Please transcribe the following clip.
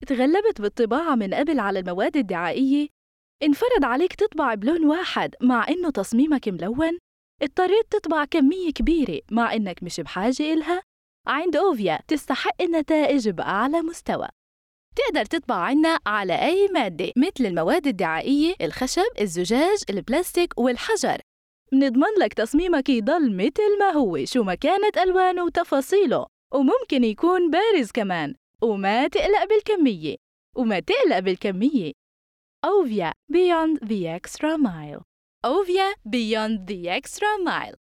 تغلبت بالطباعة من قبل على المواد الدعائية؟ انفرض عليك تطبع بلون واحد مع إنه تصميمك ملون؟ اضطريت تطبع كمية كبيرة مع إنك مش بحاجة إلها؟ عند أوفيا تستحق النتائج بأعلى مستوى. تقدر تطبع عنا على أي مادة مثل المواد الدعائية، الخشب، الزجاج، البلاستيك والحجر. منضمن لك تصميمك يضل مثل ما هو شو ما كانت ألوانه وتفاصيله، وممكن يكون بارز كمان. وما تقلق بالكمية. أوفيا Beyond the Extra Mile. أوفيا Beyond the Extra Mile.